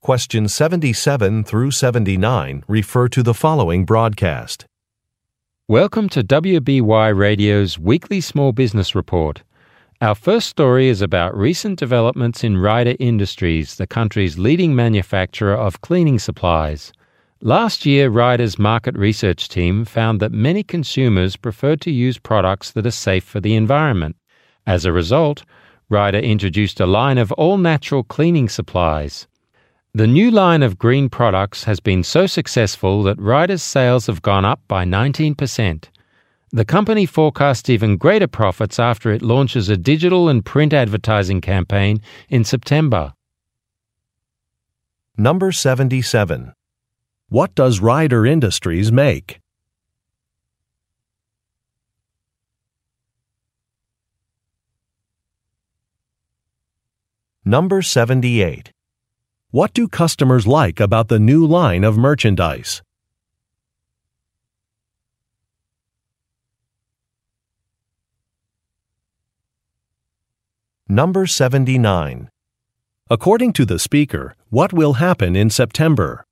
Questions 77 through 79 refer to the following broadcast. Welcome to WBY Radio's weekly Small Business Report. Our first story is about recent developments in Ryder Industries, the country's leading manufacturer of cleaning supplies. Last year, Ryder's market research team found that many consumers preferred to use products that are safe for the environment. As a result, Ryder introduced a line of all-natural cleaning supplies. The new line of green products has been so successful that Ryder's sales have gone up by 19%. The company forecasts even greater profits after it launches a digital and print advertising campaign in September. Number 77. What does Ryder Industries make? Number 78. What do customers like about the new line of merchandise? Number 79. According to the speaker, what will happen in September?